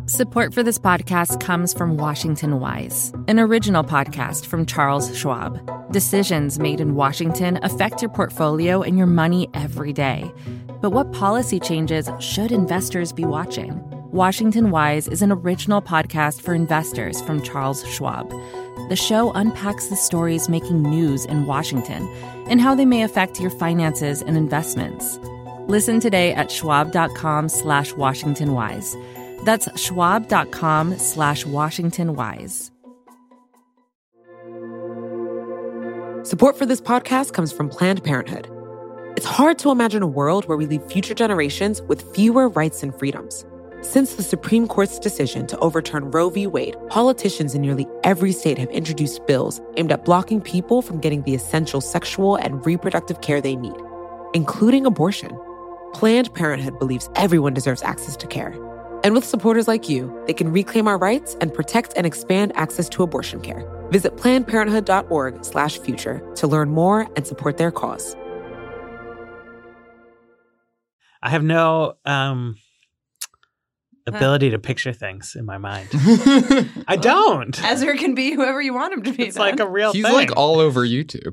Support for this podcast comes from Washington Wise, an original podcast from Charles Schwab. Decisions made in Washington affect your portfolio and your money every day. But what policy changes should investors be watching? Washington Wise is an original podcast for investors from Charles Schwab. The show unpacks the stories making news in Washington and how they may affect your finances and investments. Listen today at schwab.com/WashingtonWise. That's schwab.com/WashingtonWise. Support for this podcast comes from Planned Parenthood. It's hard to imagine a world where we leave future generations with fewer rights and freedoms. Since the Supreme Court's decision to overturn Roe v. Wade, politicians in nearly every state have introduced bills aimed at blocking people from getting the essential sexual and reproductive care they need, including abortion. Planned Parenthood believes everyone deserves access to care. And with supporters like you, they can reclaim our rights and protect and expand access to abortion care. Visit PlannedParenthood.org/future to learn more and support their cause. I have no ability to picture things in my mind. I don't. Ezra can be whoever you want him to be. It's like a real thing. He's like all over YouTube.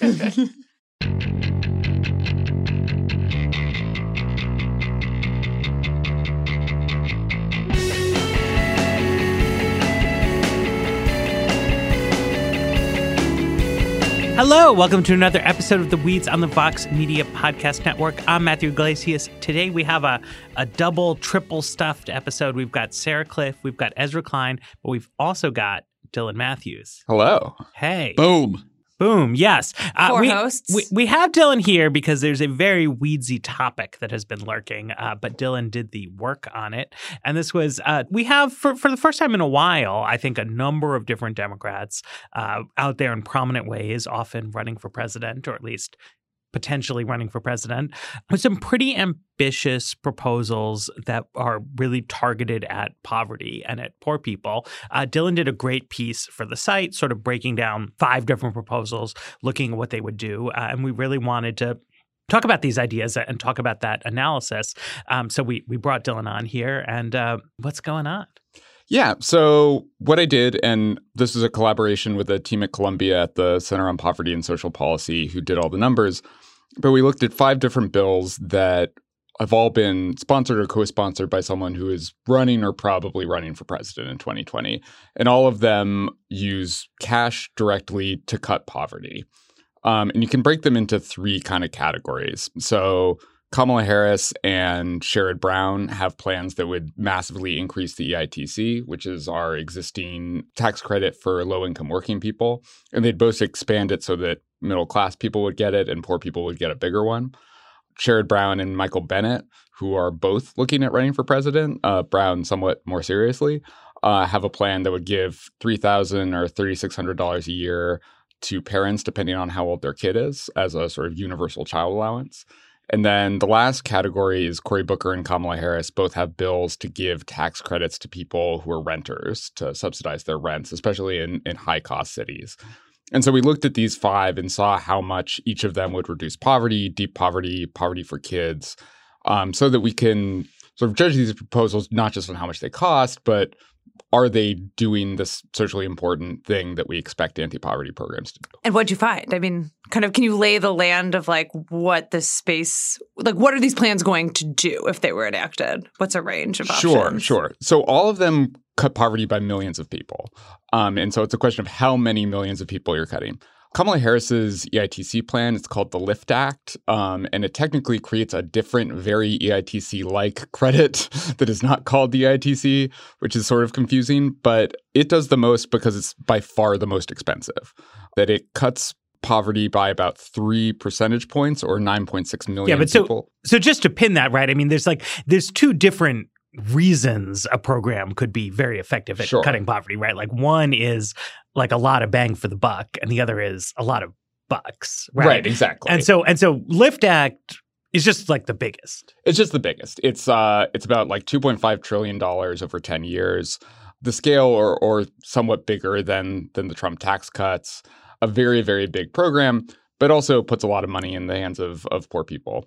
Hello, welcome to another episode of The Weeds on the Vox Media Podcast Network. I'm Matthew Iglesias. Today we have a double, triple stuffed episode. We've got Sarah Kliff, we've got Ezra Klein, but we've also got Dylan Matthews. Hello. Hey. Boom. Boom, yes. Four hosts. We have Dylan here because there's a very weedsy topic that has been lurking, but Dylan did the work on it. And this was, we have, for the first time in a while, I think a number of different Democrats out there in prominent ways, often running for president, or at least potentially running for president, with some pretty ambitious proposals that are really targeted at poverty and at poor people. Dylan did a great piece for the site, sort of breaking down 5 different proposals, looking at what they would do. And we really wanted to talk about these ideas and talk about that analysis. So we brought Dylan on here. And what's going on? Yeah. So what I did, and this is a collaboration with a team at Columbia at the Center on Poverty and Social Policy who did all the numbers, but we looked at 5 different bills that have all been sponsored or co-sponsored by someone who is running or probably running for president in 2020. And all of them use cash directly to cut poverty. And you can break them into 3 kind of categories. So Kamala Harris and Sherrod Brown have plans that would massively increase the EITC, which is our existing tax credit for low-income working people. And they'd both expand it so that middle-class people would get it and poor people would get a bigger one. Sherrod Brown and Michael Bennet, who are both looking at running for president, Brown somewhat more seriously, have a plan that would give $3,000 or $3,600 a year to parents, depending on how old their kid is, as a sort of universal child allowance. And then the last category is Cory Booker and Kamala Harris both have bills to give tax credits to people who are renters to subsidize their rents, especially in high-cost cities. And so we looked at these 5 and saw how much each of them would reduce poverty, deep poverty, poverty for kids, so that we can sort of judge these proposals not just on how much they cost, but are they doing this socially important thing that we expect anti-poverty programs to do? And what'd you find? I mean, kind of, can you lay the land of like what this space, like what are these plans going to do if they were enacted? What's a range of options? Sure. So all of them cut poverty by millions of people. And so it's a question of how many millions of people you're cutting. Kamala Harris's EITC plan, it's called the LIFT Act, and it technically creates a different, very EITC-like credit that is not called the EITC, which is sort of confusing, but it does the most because it's by far the most expensive. That it cuts poverty by about 3 percentage points or 9.6 million people. So just to pin that, right, I mean, there's 2 different reasons a program could be very effective at cutting poverty, right? Like one is like a lot of bang for the buck, and the other is a lot of bucks, right? Right, exactly. And so LIFT Act is just like the biggest. It's just the biggest. It's about like $2.5 trillion over 10 years. The scale or somewhat bigger than the Trump tax cuts. A very, very big program, but also puts a lot of money in the hands of poor people.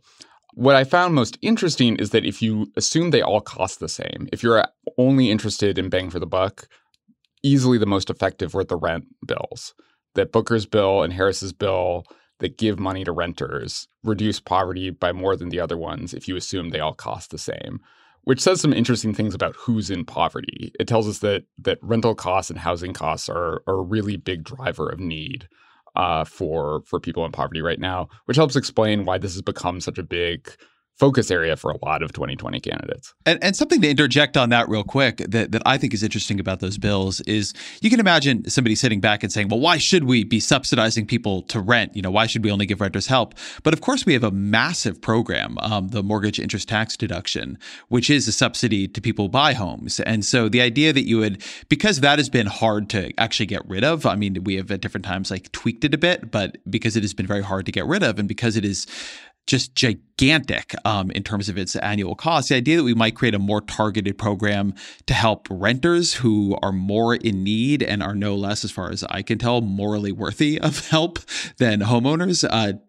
What I found most interesting is that if you assume they all cost the same, if you're only interested in bang for the buck, easily the most effective were the rent bills. That Booker's bill and Harris's bill that give money to renters reduce poverty by more than the other ones if you assume they all cost the same, which says some interesting things about who's in poverty. It tells us that rental costs and housing costs are a really big driver of need for people in poverty right now, which helps explain why this has become such a big focus area for a lot of 2020 candidates. And something to interject on that real quick that I think is interesting about those bills is you can imagine somebody sitting back and saying, well, why should we be subsidizing people to rent? Why should we only give renters help? But of course, we have a massive program, the mortgage interest tax deduction, which is a subsidy to people who buy homes. And so the idea that you would, because that has been hard to actually get rid of, I mean, we have at different times like tweaked it a bit, but because it has been very hard to get rid of and because it is just gigantic in terms of its annual cost. The idea that we might create a more targeted program to help renters who are more in need and are no less, as far as I can tell, morally worthy of help than homeowners.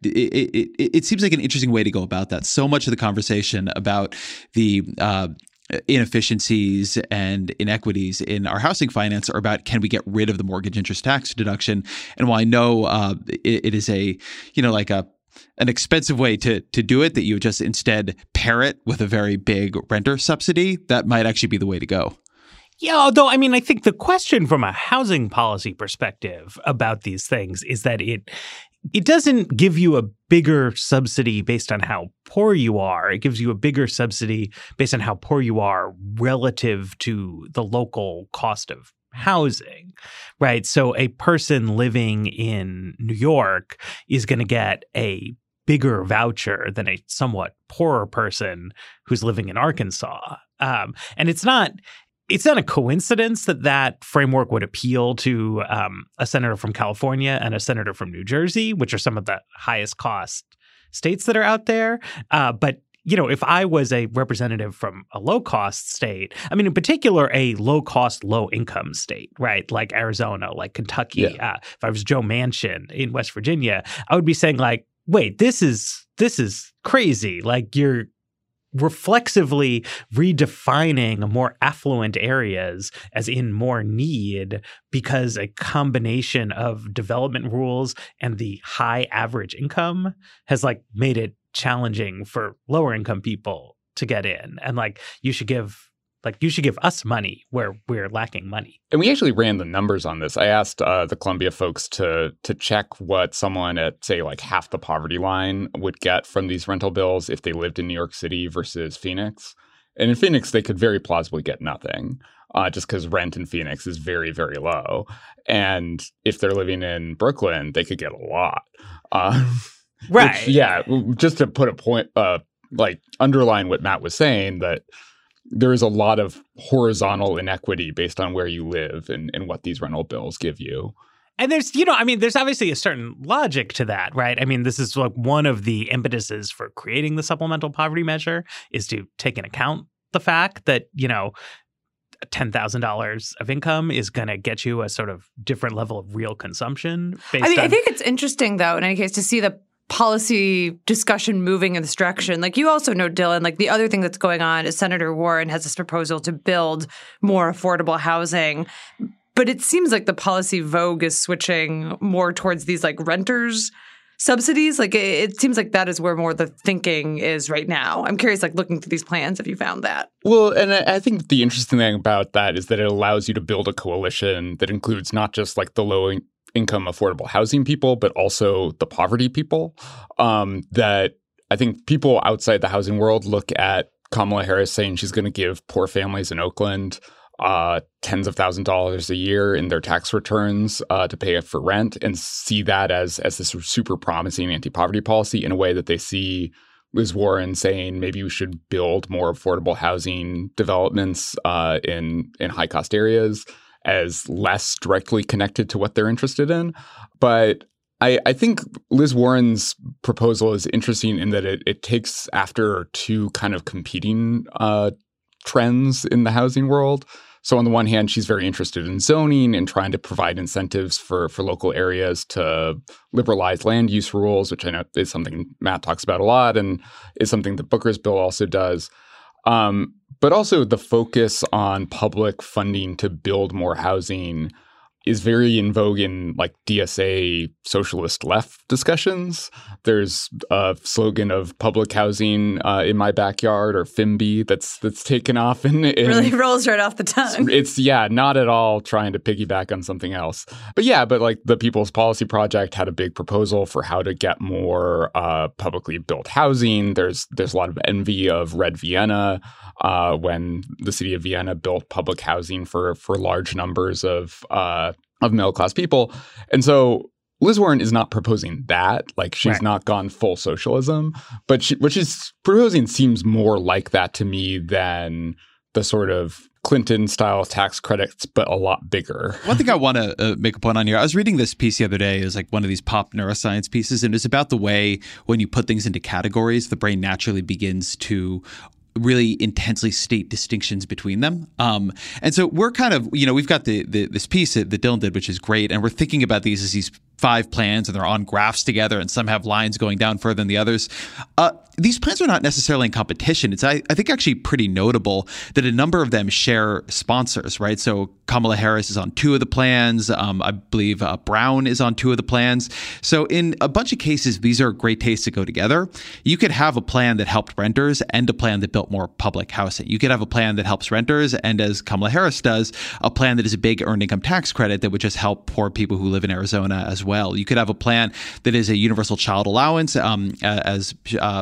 It seems like an interesting way to go about that. So much of the conversation about the inefficiencies and inequities in our housing finance are about, can we get rid of the mortgage interest tax deduction? And while I know it is an expensive way to do it, that you would just instead pair it with a very big renter subsidy, that might actually be the way to go. Yeah, although, I mean, I think the question from a housing policy perspective about these things is that it doesn't give you a bigger subsidy based on how poor you are. It gives you a bigger subsidy based on how poor you are relative to the local cost of housing, right? So a person living in New York is going to get a bigger voucher than a somewhat poorer person who's living in Arkansas. And it's not a coincidence that framework would appeal to a senator from California and a senator from New Jersey, which are some of the highest cost states that are out there. But if I was a representative from a low-cost state, I mean, in particular, a low-cost, low-income state, right, like Arizona, like Kentucky, if I was Joe Manchin in West Virginia, I would be saying, like, wait, this is crazy. Like, you're reflexively redefining more affluent areas as in more need because a combination of development rules and the high average income has made it challenging for lower income people to get in. And you should give us money where we're lacking money. And we actually ran the numbers on this. I asked the Columbia folks to check what someone at, say, half the poverty line would get from these rental bills if they lived in New York City versus Phoenix. And in Phoenix, they could very plausibly get nothing, just because rent in Phoenix is very, very low. And if they're living in Brooklyn, they could get a lot. Right. Which, just to put a point, underline what Matt was saying, that there is a lot of horizontal inequity based on where you live and what these rental bills give you. And there's obviously a certain logic to that, right? I mean, this is one of the impetuses for creating the supplemental poverty measure is to take into account the fact that, $10,000 of income is going to get you a sort of different level of real consumption. I think it's interesting, though, in any case, to see the policy discussion moving in this direction. You also know, Dylan, the other thing that's going on is Senator Warren has this proposal to build more affordable housing. But it seems like the policy vogue is switching more towards these renters subsidies. It seems like that is where more the thinking is right now. I'm curious, looking through these plans, if you found that. Well, and I think the interesting thing about that is that it allows you to build a coalition that includes not just the low income affordable housing people, but also the poverty people. That I think people outside the housing world look at Kamala Harris saying she's going to give poor families in Oakland tens of thousands of dollars a year in their tax returns to pay for rent, and see that as this super promising anti-poverty policy, in a way that they see Liz Warren saying maybe we should build more affordable housing developments in high-cost areas as less directly connected to what they're interested in. But I think Liz Warren's proposal is interesting in that it takes after two kind of competing trends in the housing world. So on the one hand, she's very interested in zoning and trying to provide incentives for local areas to liberalize land use rules, which I know is something Matt talks about a lot and is something that Booker's bill also does. But also the focus on public funding to build more housing is very in vogue in like DSA socialist left discussions. There's a slogan of public housing in my backyard, or FIMBY, that's taken off. In really rolls right off the tongue. It's not at all trying to piggyback on something else. But like the People's Policy Project had a big proposal for how to get more publicly built housing. There's a lot of envy of Red Vienna when the city of Vienna built public housing for large numbers of middle-class people. And so Liz Warren is not proposing that. Like, she's not gone full socialism. But what she's proposing seems more like that to me than the sort of Clinton-style tax credits, but a lot bigger. One thing I want to make a point on here, I was reading this piece the other day. It was like one of these pop neuroscience pieces, and it's about the way when you put things into categories, the brain naturally begins to really intensely state distinctions between them. And so we're kind of, we've got this piece that Dylan did, which is great. And we're thinking about these as these 5 plans, and they're on graphs together, and some have lines going down further than the others. These plans are not necessarily in competition. It's, I think, actually pretty notable that a number of them share sponsors, right? So Kamala Harris is on 2 of the plans. I believe Brown is on 2 of the plans. So in a bunch of cases, these are great tastes that go together. You could have a plan that helped renters and a plan that built more public housing. You could have a plan that helps renters, and as Kamala Harris does, a plan that is a big earned income tax credit that would just help poor people who live in Arizona as well. You could have a plan that is a universal child allowance, as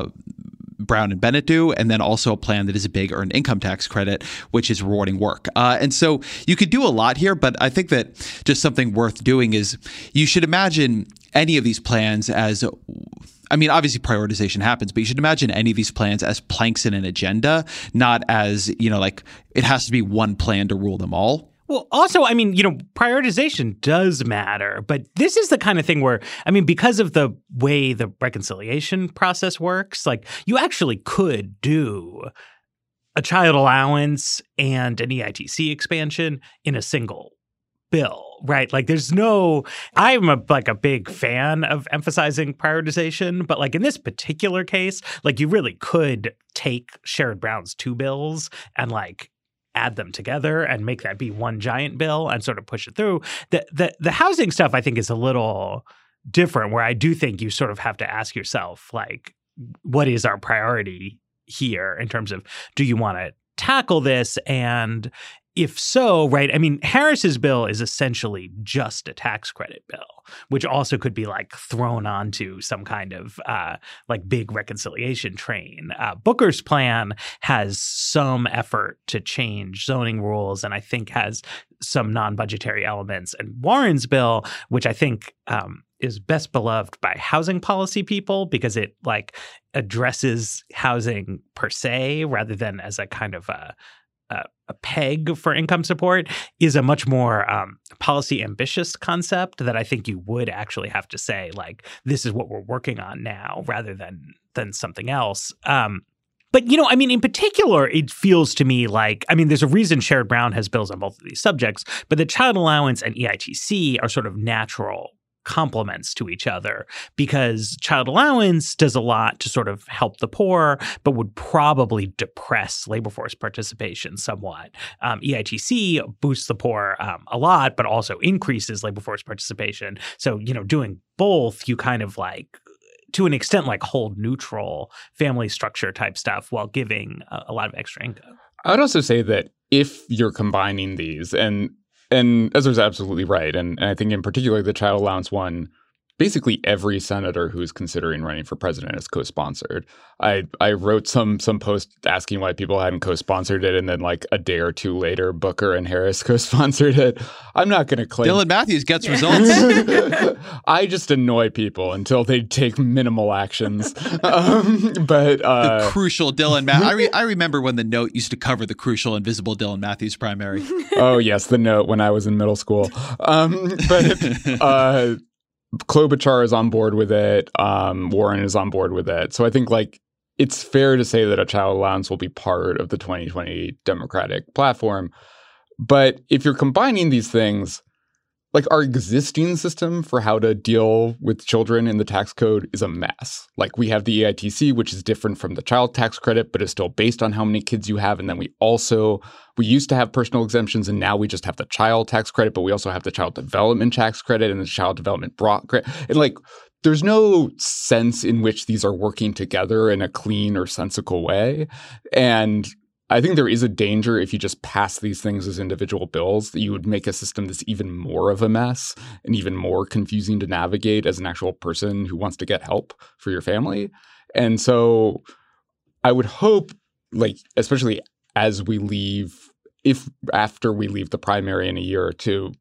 Brown and Bennett do, and then also a plan that is a big earned income tax credit, which is rewarding work. And so you could do a lot here, but I think that just something worth doing is you should imagine any of these plans as, I mean, obviously prioritization happens, but you should imagine any of these plans as planks in an agenda, not as, like it has to be one plan to rule them all. Well, also, I mean, prioritization does matter, but this is the kind of thing where, I mean, because of the way the reconciliation process works, like you actually could do a child allowance and an EITC expansion in a single bill, right? Like I'm a big fan of emphasizing prioritization, but like in this particular case, like you really could take Sherrod Brown's 2 bills and like add them together and make that be one giant bill and sort of push it through. The housing stuff, I think, is a little different, where I do think you sort of have to ask yourself, like, what is our priority here in terms of, do you want to tackle this? And if so, right, I mean, Harris's bill is essentially just a tax credit bill, which also could be like thrown onto some kind of like big reconciliation train. Booker's plan has some effort to change zoning rules, and I think has some non-budgetary elements. And Warren's bill, which I think is best beloved by housing policy people because it like addresses housing per se rather than as a kind of a peg for income support, is a much more policy ambitious concept that I think you would actually have to say, like, this is what we're working on now rather than something else. But, I mean, in particular, it feels to me like, I mean, there's a reason Sherrod Brown has bills on both of these subjects, but the child allowance and EITC are sort of natural complements to each other, because child allowance does a lot to sort of help the poor, but would probably depress labor force participation somewhat. EITC boosts the poor a lot, but also increases labor force participation. So, doing both, you kind of like, to an extent, like hold neutral family structure type stuff while giving a lot of extra income. I would also say that if you're combining these, and Ezra's absolutely right. And I think in particular, the child allowance one, basically every senator who's considering running for president is co-sponsored. I wrote some post asking why people hadn't co-sponsored it, and then like a day or two later, Booker and Harris co-sponsored it. I'm not going to claim Dylan Matthews gets results. I just annoy people until they take minimal actions. The crucial Dylan Matthews. I remember when the Note used to cover the crucial invisible Dylan Matthews primary. Oh yes, the Note when I was in middle school. Klobuchar is on board with it. Warren is on board with it. So I think like it's fair to say that a child allowance will be part of the 2020 Democratic platform. But if you're combining these things, like our existing system for how to deal with children in the tax code is a mess. Like we have the EITC, which is different from the child tax credit, but is still based on how many kids you have. And then we used to have personal exemptions, and now we just have the child tax credit, but we also have the child development tax credit and the child development credit. And like, there's no sense in which these are working together in a clean or sensical way. And I think there is a danger if you just pass these things as individual bills that you would make a system that's even more of a mess and even more confusing to navigate as an actual person who wants to get help for your family. And so I would hope, like, especially as we leave, after we leave the primary in a year or two,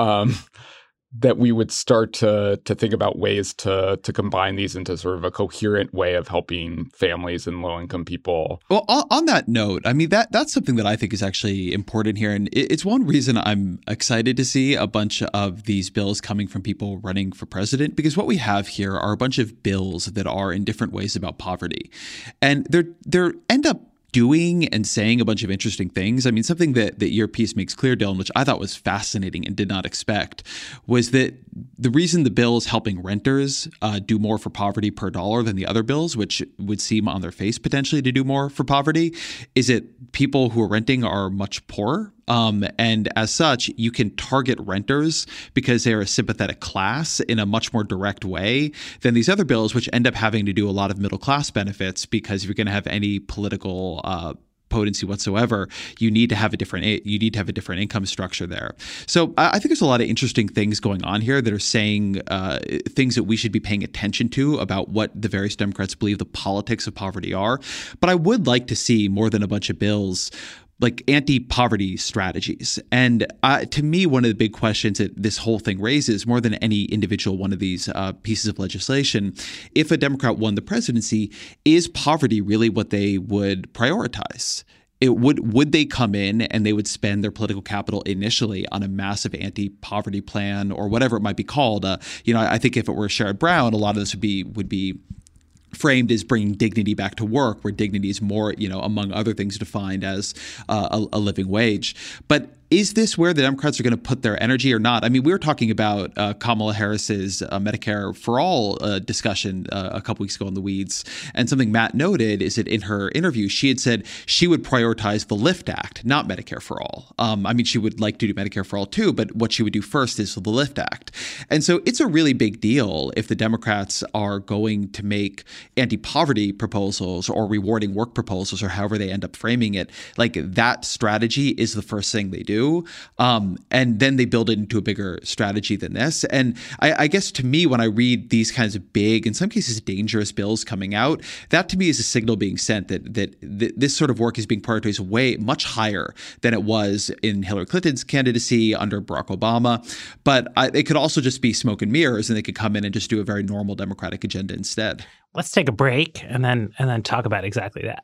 that we would start to think about ways to combine these into sort of a coherent way of helping families and low-income people. Well, on that note, I mean, that's something that I think is actually important here. And it's one reason I'm excited to see a bunch of these bills coming from people running for president, because what we have here are a bunch of bills that are in different ways about poverty. And they're end up doing and saying a bunch of interesting things. I mean, something that your piece makes clear, Dylan, which I thought was fascinating and did not expect, was that the reason the bill is helping renters do more for poverty per dollar than the other bills, which would seem on their face potentially to do more for poverty, is that people who are renting are much poorer. And as such, you can target renters because they're a sympathetic class in a much more direct way than these other bills, which end up having to do a lot of middle class benefits, because if you're going to have any political potency whatsoever, you need to have a different income structure there. So I think there's a lot of interesting things going on here that are saying things that we should be paying attention to about what the various Democrats believe the politics of poverty are. But I would like to see more than a bunch of bills like anti-poverty strategies. And to me, one of the big questions that this whole thing raises, more than any individual one of these pieces of legislation, if a Democrat won the presidency, is poverty really what they would prioritize? Would they come in and they would spend their political capital initially on a massive anti-poverty plan or whatever it might be called? I think if it were Sherrod Brown, a lot of this would be framed as bringing dignity back to work, where dignity is more, among other things, defined as a living wage. But is this where the Democrats are going to put their energy or not? I mean, we were talking about Kamala Harris's Medicare for All discussion a couple weeks ago in The Weeds. And something Matt noted is that in her interview, she had said she would prioritize the LIFT Act, not Medicare for All. I mean, she would like to do Medicare for All too, but what she would do first is the LIFT Act. And so it's a really big deal if the Democrats are going to make anti-poverty proposals or rewarding work proposals, or however they end up framing it. Like, that strategy is the first thing they do. And then they build it into a bigger strategy than this. And I guess to me, when I read these kinds of big, in some cases dangerous bills coming out, that to me is a signal being sent that this sort of work is being prioritized way much higher than it was in Hillary Clinton's candidacy under Barack Obama. But it could also just be smoke and mirrors, and they could come in and just do a very normal Democratic agenda instead. Let's take a break and then talk about exactly that.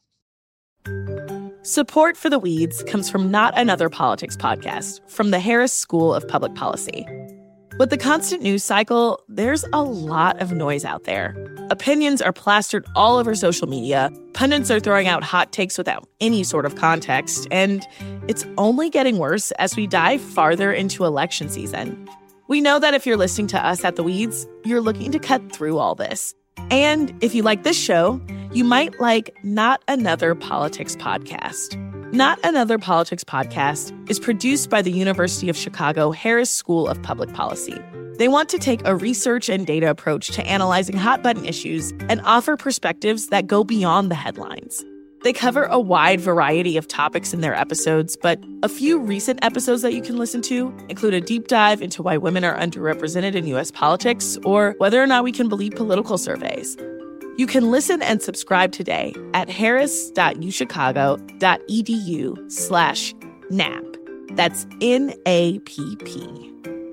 Support for The Weeds comes from Not Another Politics podcast from the Harris School of Public Policy. With the constant news cycle, there's a lot of noise out there. Opinions are plastered all over social media, pundits are throwing out hot takes without any sort of context, and it's only getting worse as we dive farther into election season. We know that if you're listening to us at The Weeds, you're looking to cut through all this. And if you like this show, you might like Not Another Politics podcast. Not Another Politics podcast is produced by the University of Chicago Harris School of Public Policy. They want to take a research and data approach to analyzing hot-button issues and offer perspectives that go beyond the headlines. They cover a wide variety of topics in their episodes, but a few recent episodes that you can listen to include a deep dive into why women are underrepresented in U.S. politics, or whether or not we can believe political surveys. You can listen and subscribe today at harris.uchicago.edu/NAP. That's NAPP.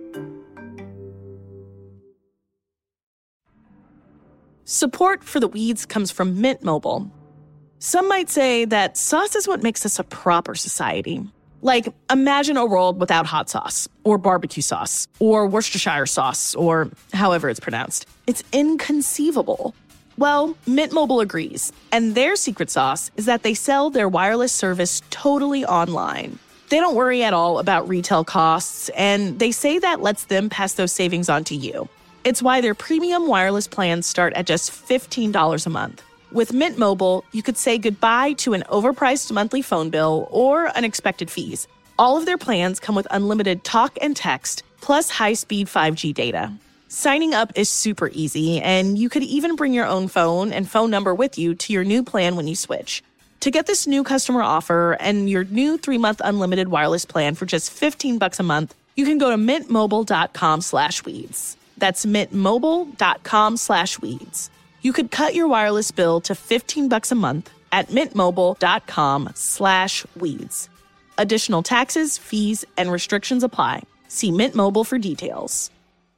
Support for The Weeds comes from Mint Mobile. Some might say that sauce is what makes us a proper society. Like, imagine a world without hot sauce, or barbecue sauce, or Worcestershire sauce, or however it's pronounced. It's inconceivable. Well, Mint Mobile agrees, and their secret sauce is that they sell their wireless service totally online. They don't worry at all about retail costs, and they say that lets them pass those savings on to you. It's why their premium wireless plans start at just $15 a month. With Mint Mobile, you could say goodbye to an overpriced monthly phone bill or unexpected fees. All of their plans come with unlimited talk and text, plus high-speed 5G data. Signing up is super easy, and you could even bring your own phone and phone number with you to your new plan when you switch. To get this new customer offer and your new 3-month unlimited wireless plan for just $15 a month, you can go to mintmobile.com/weeds. That's mintmobile.com/weeds. You could cut your wireless bill to $15 a month at mintmobile.com/weeds. Additional taxes, fees, and restrictions apply. See Mint Mobile for details.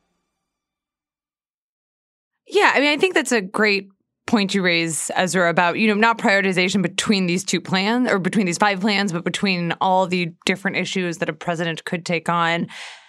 Yeah, I mean, I think that's a great point you raise, Ezra, about, not prioritization between these two plans or between these 5 plans, but between all the different issues that a president could take on.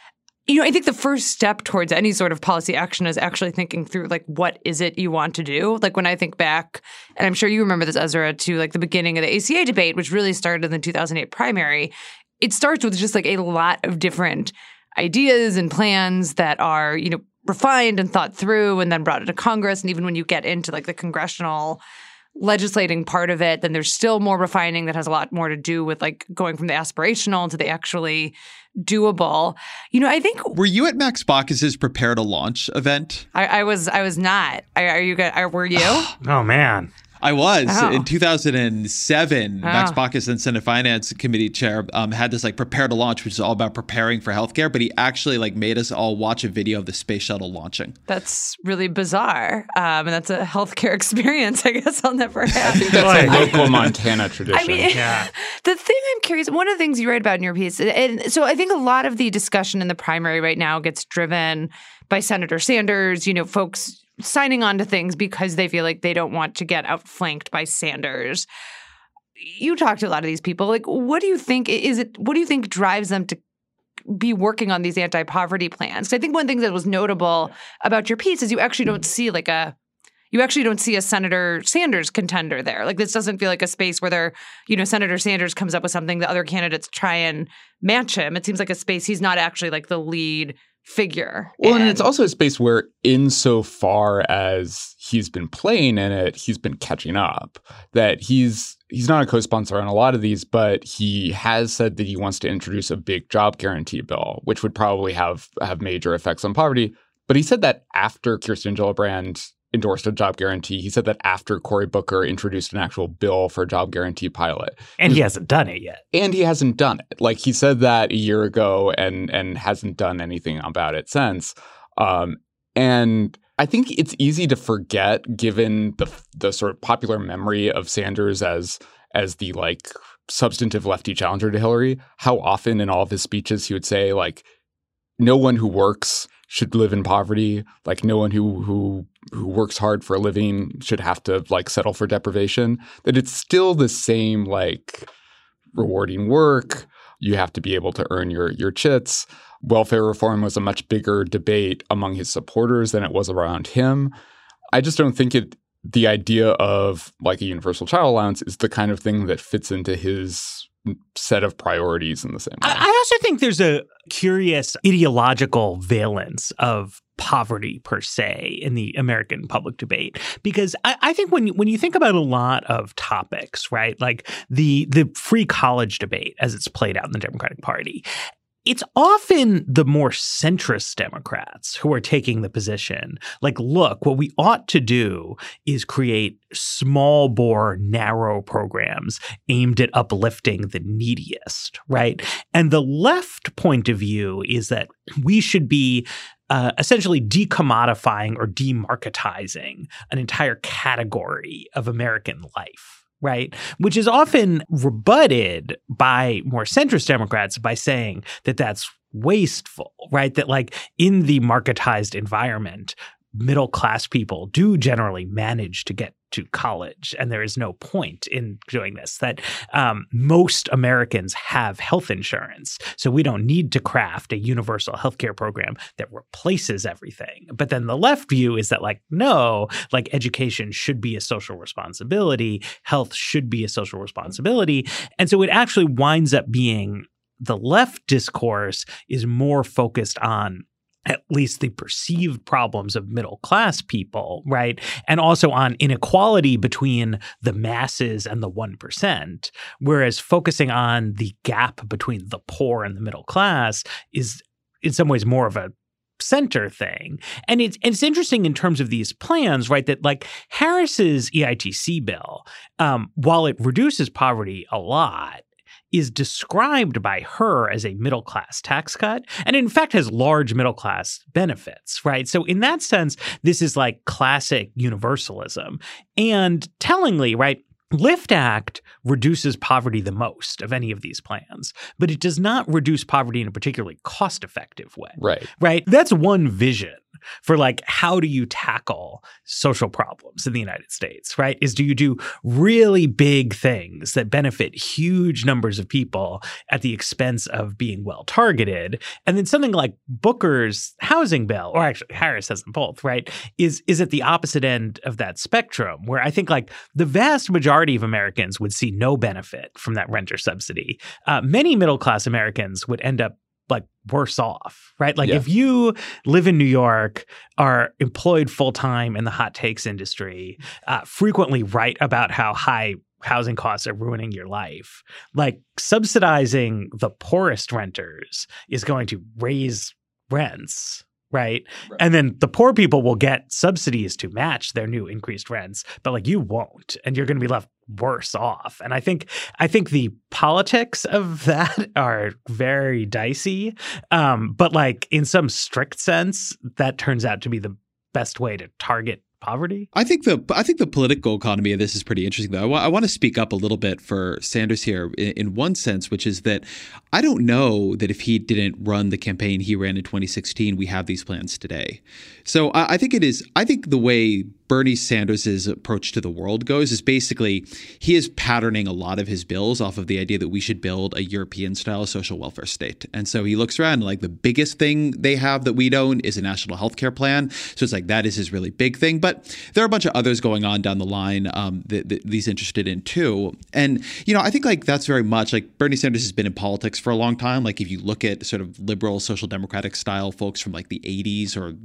I think the first step towards any sort of policy action is actually thinking through, what is it you want to do? When I think back, and I'm sure you remember this, Ezra, to the beginning of the ACA debate, which really started in the 2008 primary, it starts with just a lot of different ideas and plans that are, refined and thought through and then brought into Congress. And even when you get into the congressional legislating part of it, then there's still more refining that has a lot more to do with going from the aspirational to the actually doable. I think. Were you at Max Baucus's Prepare to Launch event? I was not. Are you good? Were you? Oh man. I was. In 2007, Max Baucus, then Senate Finance Committee chair, had this Prepare to Launch, which is all about preparing for healthcare. But he actually made us all watch a video of the space shuttle launching. That's really bizarre. And that's a healthcare experience I guess I'll never have. I think that's a local Montana tradition. I mean, the thing I'm curious, one of the things you write about in your piece, and so I think a lot of the discussion in the primary right now gets driven by Senator Sanders, folks signing on to things because they feel like they don't want to get outflanked by Sanders. You talk to a lot of these people. What do you think drives them to be working on these anti-poverty plans? 'Cause I think one thing that was notable about your piece is you actually don't see a Senator Sanders contender there. This doesn't feel like a space where Senator Sanders comes up with something the other candidates try and match him. It seems like a space he's not actually the lead figure. Well, and it's also a space where insofar as he's been playing in it, he's been catching up. That he's not a co-sponsor on a lot of these, but he has said that he wants to introduce a big job guarantee bill, which would probably have major effects on poverty. But he said that after Kirsten Gillibrand endorsed a job guarantee. He said that after Cory Booker introduced an actual bill for a job guarantee pilot. And he hasn't done it yet. And he hasn't done it. He said that a year ago and hasn't done anything about it since. And I think it's easy to forget, given the sort of popular memory of Sanders as the substantive lefty challenger to Hillary, how often in all of his speeches he would say no one who works should live in poverty. No one who works hard for a living should have to settle for deprivation. That it's still the same rewarding work. You have to be able to earn your chits. Welfare reform was a much bigger debate among his supporters than it was around him. I just don't think the idea of a universal child allowance is the kind of thing that fits into his set of priorities in the same way. I also think there's a curious ideological valence of poverty per se in the American public debate, because I think when you think about a lot of topics, right, the free college debate as it's played out in the Democratic Party, it's often the more centrist Democrats who are taking the position look, what we ought to do is create small bore, narrow programs aimed at uplifting the neediest, right? And the left point of view is that we should be essentially decommodifying or demarketizing an entire category of American life. Right, which is often rebutted by more centrist Democrats by saying that that's wasteful, right? That in the marketized environment, middle class people do generally manage to get to college, and there is no point in doing this. That most Americans have health insurance, so we don't need to craft a universal healthcare program that replaces everything. But then the left view is that no, education should be a social responsibility, health should be a social responsibility, and so it actually winds up being the left discourse is more focused on at least the perceived problems of middle class people, right? And also on inequality between the masses and the 1%, whereas focusing on the gap between the poor and the middle class is in some ways more of a center thing. And it's interesting in terms of these plans, right, that like Harris's EITC bill, while it reduces poverty a lot, is described by her as a middle-class tax cut, and in fact has large middle-class benefits, right? So in that sense, this is like classic universalism. And tellingly, right, LIFT Act reduces poverty the most of any of these plans, but it does not reduce poverty in a particularly cost-effective way. Right? That's one vision for like, how do you tackle social problems in the United States, right? Is do you do really big things that benefit huge numbers of people at the expense of being well targeted? And then something like Booker's housing bill, or actually Harris has them both, right, is at the opposite end of that spectrum, where I think like the vast majority of Americans would see no benefit from that renter subsidy. Many middle-class Americans would end up like worse off, right? Like if you live in New York, are employed full-time in the hot takes industry, frequently write about how high housing costs are ruining your life, like subsidizing the poorest renters is going to raise rents. Right. And then the poor people will get subsidies to match their new increased rents, but like you won't, and you're going to be left worse off. And I think the politics of that are very dicey. But like in some strict sense, that turns out to be the best way to target poverty. I think the political economy of this is pretty interesting, though. I want to speak up a little bit for Sanders here in one sense, which is that I don't know that if he didn't run the campaign he ran in 2016, we have these plans today. So I think the way Bernie Sanders' approach to the world goes is basically he is patterning a lot of his bills off of the idea that we should build a European-style social welfare state. And so he looks around and like the biggest thing they have that we don't is a national health care plan. So it's like that is his really big thing. But there are a bunch of others going on down the line that he's interested in too. And, I think like that's very much like Bernie Sanders has been in politics for a long time. Like if you look at sort of liberal social democratic style folks from like the 80s or,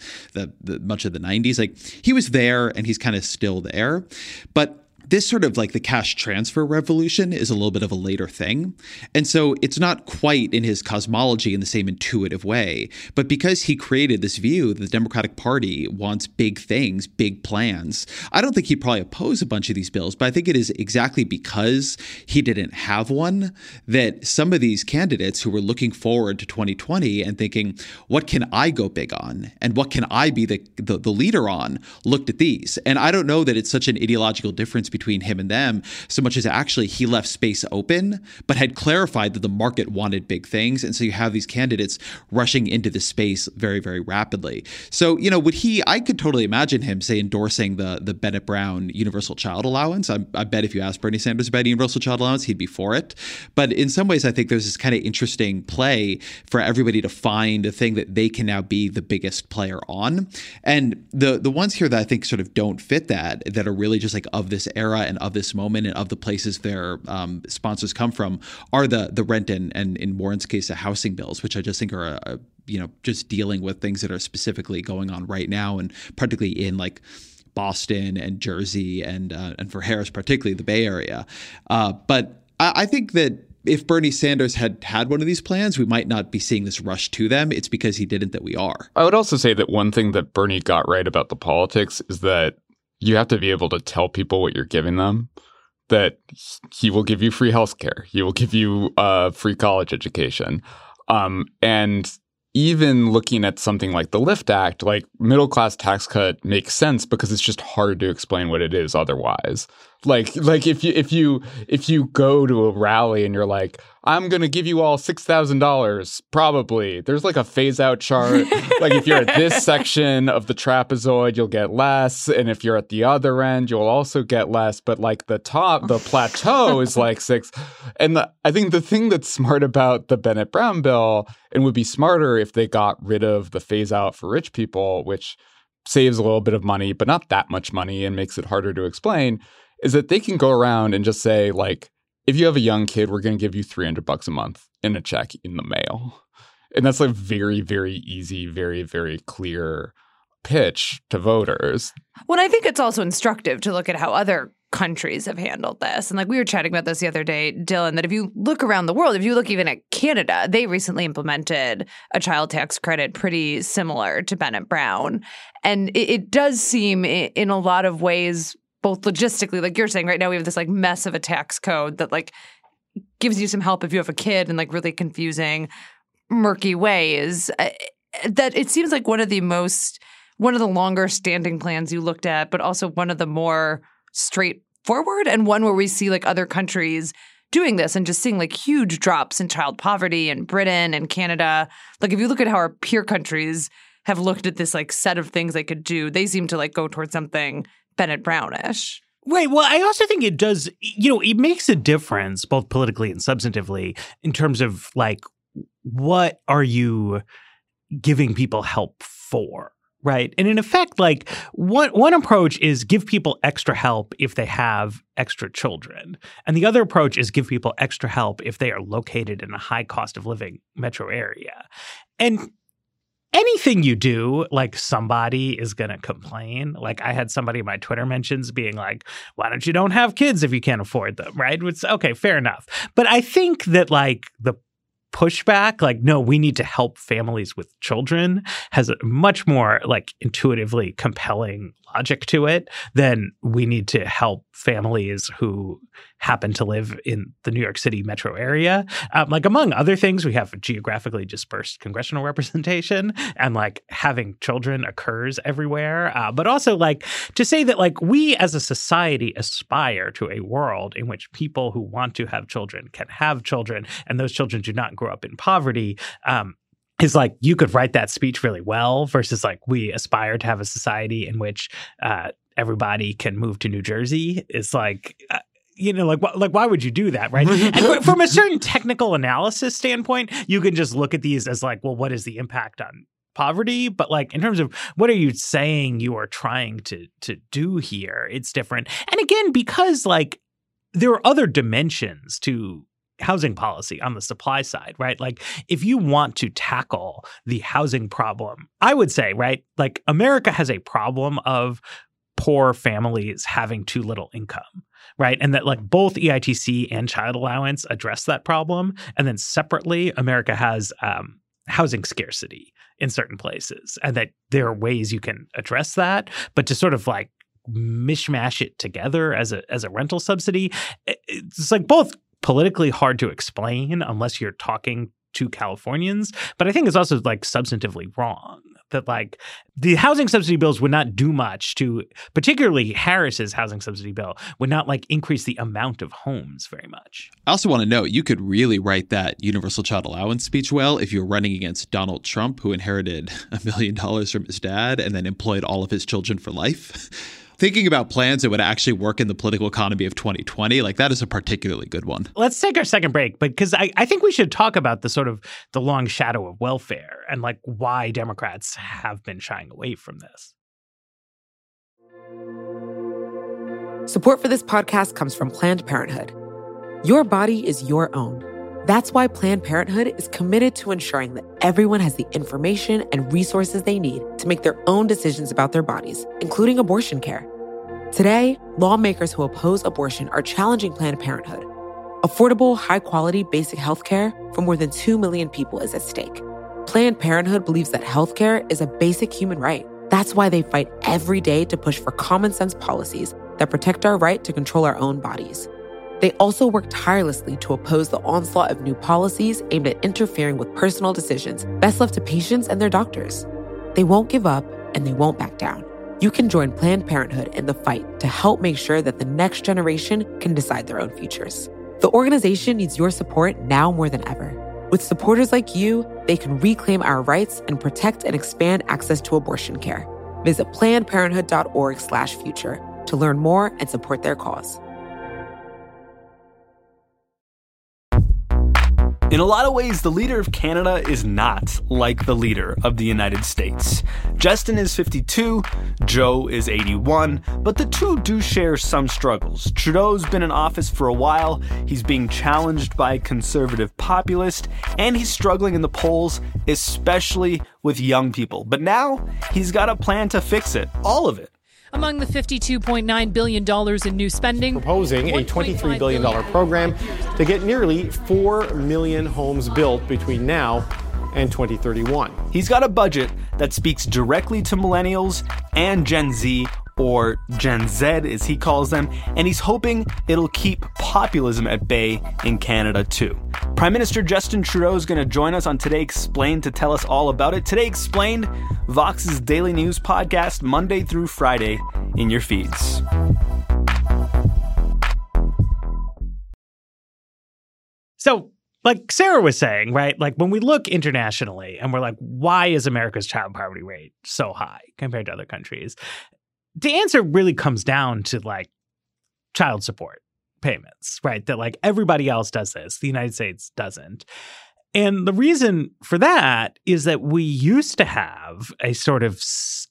the much of the 90s, like he was there and he's kind of still there. But this sort of like the cash transfer revolution is a little bit of a later thing. And so it's not quite in his cosmology in the same intuitive way. But because he created this view that the Democratic Party wants big things, big plans, I don't think he'd probably oppose a bunch of these bills. But I think it is exactly because he didn't have one that some of these candidates who were looking forward to 2020 and thinking, what can I go big on? And what can I be the leader on? Looked at these. And I don't know that it's such an ideological difference between him and them, so much as actually he left space open, but had clarified that the market wanted big things. And so you have these candidates rushing into the space very, very rapidly. So, I could totally imagine him, say, endorsing the Bennett Brown universal child allowance. I bet if you asked Bernie Sanders about universal child allowance, he'd be for it. But in some ways, I think there's this kind of interesting play for everybody to find a thing that they can now be the biggest player on. And the ones here that I think sort of don't fit that are really just like of this era and of this moment and of the places their sponsors come from are the rent and in Warren's case, the housing bills, which I just think are, just dealing with things that are specifically going on right now, and particularly in like Boston and Jersey and for Harris, particularly the Bay Area. But I think that if Bernie Sanders had one of these plans, we might not be seeing this rush to them. It's because he didn't that we are. I would also say that one thing that Bernie got right about the politics is that you have to be able to tell people what you're giving them, that he will give you free healthcare. He will give you free college education. And even looking at something like the LIFT Act, like middle-class tax cut makes sense because it's just hard to explain what it is otherwise. Like if you go to a rally and you're like, I'm going to give you all $6,000, probably. There's like a phase-out chart. Like if you're at this section of the trapezoid, you'll get less. And if you're at the other end, you'll also get less. But like the plateau is like 6. And I think the thing that's smart about the Bennett Brown bill, and would be smarter if they got rid of the phase-out for rich people, which saves a little bit of money, but not that much money and makes it harder to explain, is that they can go around and just say, like, if you have a young kid, we're going to give you $300 a month. in a check in the mail. And that's a very, very easy, very, very clear pitch to voters. Well, I think it's also instructive to look at how other countries have handled this. And like we were chatting about this the other day, Dylan, that if you look around the world, if you look even at Canada, they recently implemented a child tax credit pretty similar to Bennett Brown. And it does seem in a lot of ways, both logistically, like you're saying right now, we have this like mess of a tax code that like gives you some help if you have a kid in like really confusing, murky ways. That it seems like one of the longer standing plans you looked at, but also one of the more straightforward and one where we see like other countries doing this and just seeing like huge drops in child poverty in Britain and Canada. Like if you look at how our peer countries have looked at this like set of things they could do, they seem to like go towards something Bennett Brownish. Right. Well, I also think it does, it makes a difference both politically and substantively in terms of like, what are you giving people help for? Right. And in effect, like one approach is give people extra help if they have extra children. And the other approach is give people extra help if they are located in a high cost of living metro area. And anything you do, like somebody is going to complain. Like I had somebody in my Twitter mentions being like, why don't have kids if you can't afford them? Right. It's okay. Fair enough. But I think that like the pushback, like, no, we need to help families with children has a much more like intuitively compelling logic to it than we need to help families who happen to live in the New York City metro area. Like among other things, we have geographically dispersed congressional representation and like having children occurs everywhere. But also like to say that like we as a society aspire to a world in which people who want to have children can have children and those children do not grow up in poverty. Is like you could write that speech really well versus like we aspire to have a society in which everybody can move to New Jersey. It's like, like why would you do that, right? And from a certain technical analysis standpoint, you can just look at these as like, well, what is the impact on poverty? But like in terms of what are you saying you are trying to do here, it's different. And again, because like there are other dimensions to housing policy on the supply side, right? Like if you want to tackle the housing problem, I would say, right, like America has a problem of poor families having too little income, right? And that like both EITC and child allowance address that problem. And then separately, America has housing scarcity in certain places and that there are ways you can address that. But to sort of like mishmash it together as a rental subsidy, it's like both politically hard to explain unless you're talking to Californians. But I think it's also like substantively wrong that like the housing subsidy bills would not do much to, particularly Harris's housing subsidy bill, would not like increase the amount of homes very much. I also want to note, you could really write that universal child allowance speech well if you were running against Donald Trump, who inherited $1 million from his dad and then employed all of his children for life. Thinking about plans that would actually work in the political economy of 2020, like that is a particularly good one. Let's take our second break, because I think we should talk about the sort of the long shadow of welfare and like why Democrats have been shying away from this. Support for this podcast comes from Planned Parenthood. Your body is your own. That's why Planned Parenthood is committed to ensuring that everyone has the information and resources they need to make their own decisions about their bodies, including abortion care. Today, lawmakers who oppose abortion are challenging Planned Parenthood. Affordable, high-quality basic health care for more than 2 million people is at stake. Planned Parenthood believes that health care is a basic human right. That's why they fight every day to push for common-sense policies that protect our right to control our own bodies. They also work tirelessly to oppose the onslaught of new policies aimed at interfering with personal decisions best left to patients and their doctors. They won't give up, and they won't back down. You can join Planned Parenthood in the fight to help make sure that the next generation can decide their own futures. The organization needs your support now more than ever. With supporters like you, they can reclaim our rights and protect and expand access to abortion care. Visit PlannedParenthood.org/future to learn more and support their cause. In a lot of ways, the leader of Canada is not like the leader of the United States. Justin is 52, Joe is 81, but the two do share some struggles. Trudeau's been in office for a while, he's being challenged by a conservative populist, and he's struggling in the polls, especially with young people. But now, he's got a plan to fix it, all of it. Among the $52.9 billion in new spending, proposing a $23 billion program to get nearly 4 million homes built between now and 2031. He's got a budget that speaks directly to millennials and Gen Z, or Gen Z as he calls them, and he's hoping it'll keep populism at bay in Canada too. Prime Minister Justin Trudeau is going to join us on Today Explained to tell us all about it. Today Explained, Vox's daily news podcast, Monday through Friday in your feeds. So, like Sarah was saying, right? Like when we look internationally and we're like, why is America's child poverty rate so high compared to other countries? The answer really comes down to like child support payments, right? That like everybody else does this. The United States doesn't. And the reason for that is that we used to have a sort of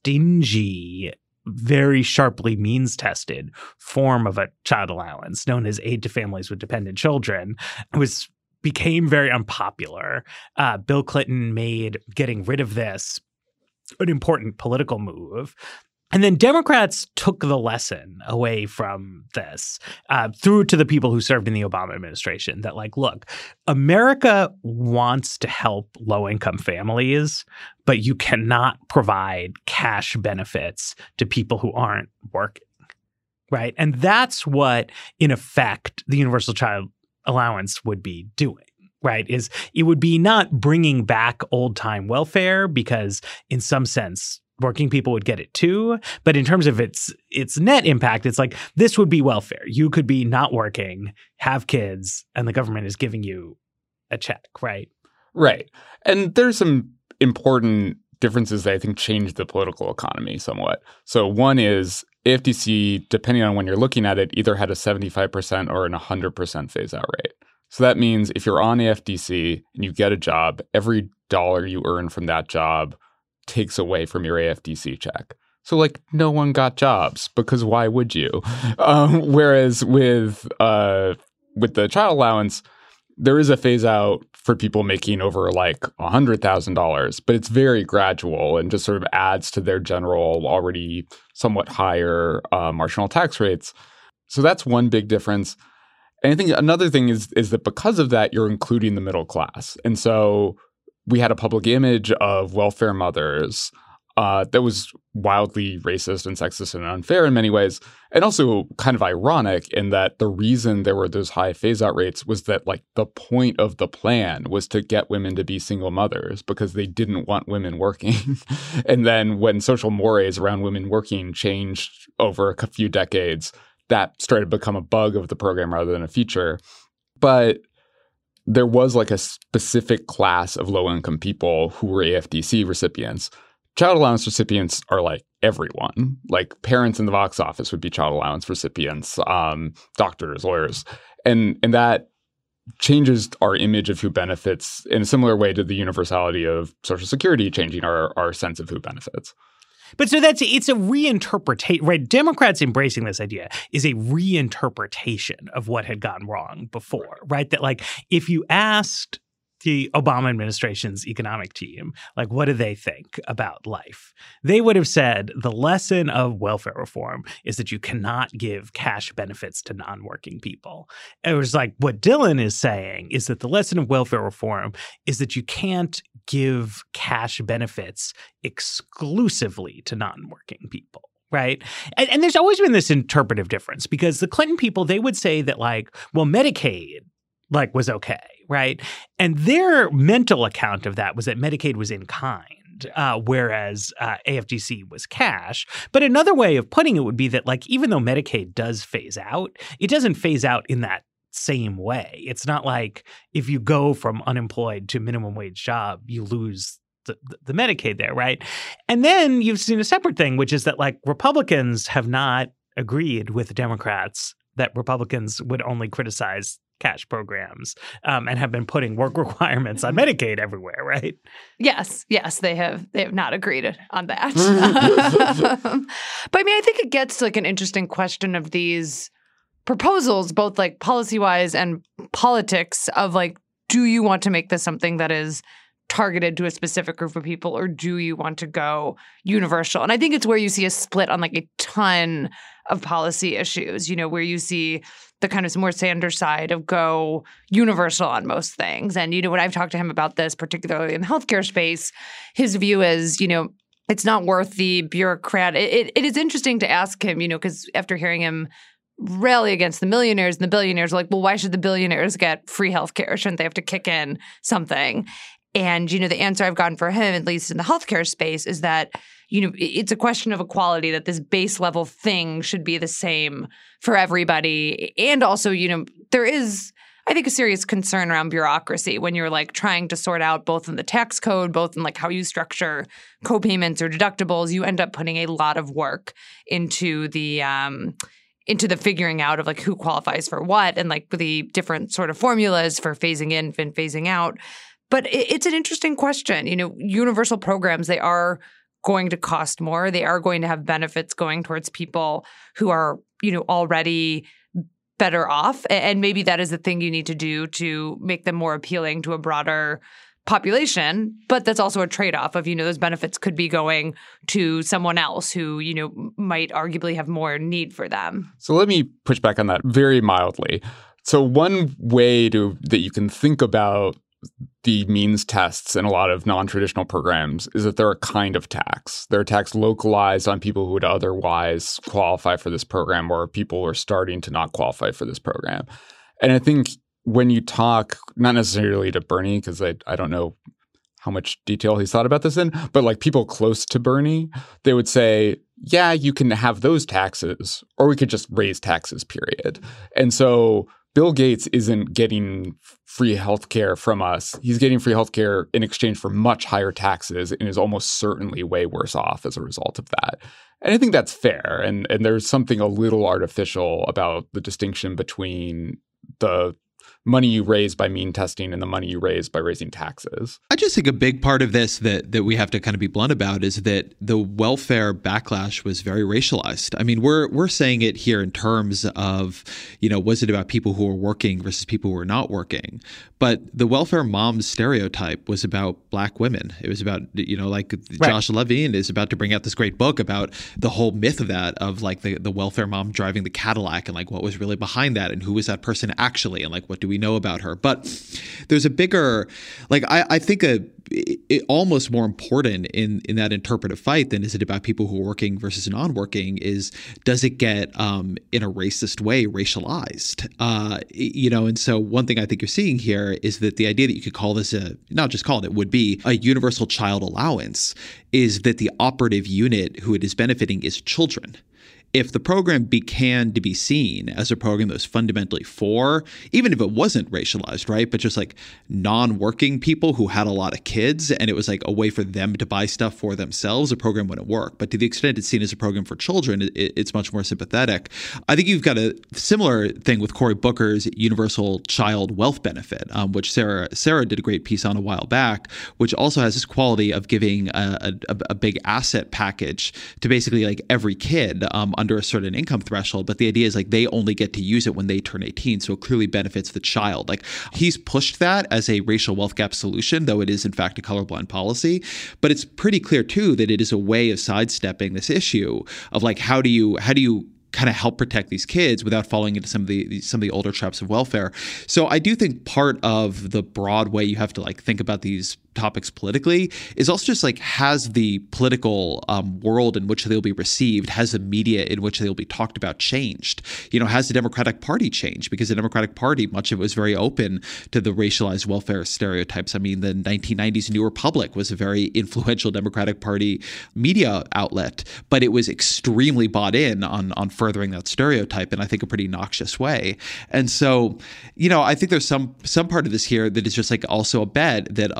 stingy, very sharply means-tested form of a child allowance known as aid to families with dependent children. It became very unpopular. Bill Clinton made getting rid of this an important political move. And then Democrats took the lesson away from this through to the people who served in the Obama administration that like, look, America wants to help low-income families, but you cannot provide cash benefits to people who aren't working, right? And that's what, in effect, the Universal Child Allowance would be doing. Right, is it would be not bringing back old-time welfare because in some sense working people would get it too. But in terms of its net impact, it's like this would be welfare. You could be not working, have kids, and the government is giving you a check, right? Right. And there's some important differences that I think change the political economy somewhat. So one is AFDC, depending on when you're looking at it, either had a 75% or an 100% phase-out rate. So that means if you're on AFDC and you get a job, every dollar you earn from that job takes away from your AFDC check. So like no one got jobs because why would you? Whereas with the child allowance, there is a phase out for people making over like $100,000, but it's very gradual and just sort of adds to their general already somewhat higher marginal tax rates. So that's one big difference. And I think another thing is that because of that, you're including the middle class. And so we had a public image of welfare mothers that was wildly racist and sexist and unfair in many ways, and also kind of ironic in that the reason there were those high phase-out rates was that like the point of the plan was to get women to be single mothers because they didn't want women working. And then when social mores around women working changed over a few decades, that started to become a bug of the program rather than a feature. But there was like a specific class of low-income people who were AFDC recipients. Child allowance recipients are like everyone. Like parents in the Vox office would be child allowance recipients, doctors, lawyers. And that changes our image of who benefits in a similar way to the universality of Social Security changing our sense of who benefits. But so it's a reinterpretation, right? Democrats embracing this idea is a reinterpretation of what had gone wrong before, right? That like if you asked the Obama administration's economic team, like what do they think about life? They would have said the lesson of welfare reform is that you cannot give cash benefits to non-working people. It was like what Dylan is saying is that the lesson of welfare reform is that you can't give cash benefits exclusively to non-working people. Right. And there's always been this interpretive difference because the Clinton people, they would say that like, well, Medicaid like was okay. Right. And their mental account of that was that Medicaid was in kind, whereas AFDC was cash. But another way of putting it would be that like even though Medicaid does phase out, it doesn't phase out in that same way. It's not like if you go from unemployed to minimum wage job, you lose the Medicaid there, right? And then you've seen a separate thing, which is that like Republicans have not agreed with Democrats that Republicans would only criticize cash programs and have been putting work requirements on Medicaid everywhere, right? Yes, they have not agreed on that. But I mean, I think it gets to like an interesting question of these proposals, both like policy-wise and politics, of like, do you want to make this something that is targeted to a specific group of people, or do you want to go universal? And I think it's where you see a split on like a ton of policy issues, where you see the kind of more Sanders side of go universal on most things. And, when I've talked to him about this, particularly in the healthcare space, his view is, it's not worth the bureaucrat. It is interesting to ask him, because after hearing him rally against the millionaires and the billionaires, like, well, why should the billionaires get free healthcare? Shouldn't they have to kick in something? And, the answer I've gotten for him, at least in the healthcare space, is that, it's a question of equality, that this base level thing should be the same for everybody. And also, there is, I think, a serious concern around bureaucracy when you're like trying to sort out both in the tax code, both in like how you structure co-payments or deductibles. You end up putting a lot of work into the figuring out of like who qualifies for what and like the different sort of formulas for phasing in and phasing out. But it's an interesting question. Universal programs, they are going to cost more. They are going to have benefits going towards people who are, already better off. And maybe that is the thing you need to do to make them more appealing to a broader population. But that's also a trade-off of, those benefits could be going to someone else who, might arguably have more need for them. So let me push back on that very mildly. So one way that you can think about the means tests in a lot of non-traditional programs is that they're a kind of tax. They're a tax localized on people who would otherwise qualify for this program, or people who are starting to not qualify for this program. And I think when you talk, not necessarily to Bernie, because I don't know how much detail he's thought about this in, but like people close to Bernie, they would say, yeah, you can have those taxes, or we could just raise taxes, period. And so Bill Gates isn't getting free healthcare from us. He's getting free healthcare in exchange for much higher taxes and is almost certainly way worse off as a result of that. And I think that's fair. And there's something a little artificial about the distinction between the money you raise by mean testing and the money you raise by raising taxes. I just think a big part of this that we have to kind of be blunt about is that the welfare backlash was very racialized. I mean, we're saying it here in terms of, was it about people who were working versus people who were not working? But the welfare mom stereotype was about Black women. It was about, like right. Josh Levine is about to bring out this great book about the whole myth of that, of like the welfare mom driving the Cadillac and like what was really behind that and who was that person actually and like what do we know about her. But there's a bigger, like I think it almost more important in that interpretive fight than is it about people who are working versus non-working is, does it get in a racist way racialized? And so one thing I think you're seeing here is that the idea that you could call this would be a universal child allowance, is that the operative unit who it is benefiting is children. If the program began to be seen as a program that was fundamentally for, even if it wasn't racialized, right, but just like non-working people who had a lot of kids, and it was like a way for them to buy stuff for themselves, a program wouldn't work. But to the extent it's seen as a program for children, it's much more sympathetic. I think you've got a similar thing with Cory Booker's Universal Child Wealth Benefit, which Sarah did a great piece on a while back, which also has this quality of giving a big asset package to basically like every kid under a certain income threshold. But the idea is like they only get to use it when they turn 18. So it clearly benefits the child. Like he's pushed that as a racial wealth gap solution, though it is in fact a colorblind policy. But it's pretty clear too that it is a way of sidestepping this issue of like, how do you kind of help protect these kids without falling into some of the older traps of welfare. So I do think part of the broad way you have to like think about these topics politically is also just like, has the political world in which they'll be received, has the media in which they'll be talked about changed? Has the Democratic Party changed? Because the Democratic Party, much of it was very open to the racialized welfare stereotypes. I mean, the 1990s New Republic was a very influential Democratic Party media outlet, but it was extremely bought in on furthering that stereotype in, I think, a pretty noxious way. And so, I think there's some part of this here that is just like also a bet that a party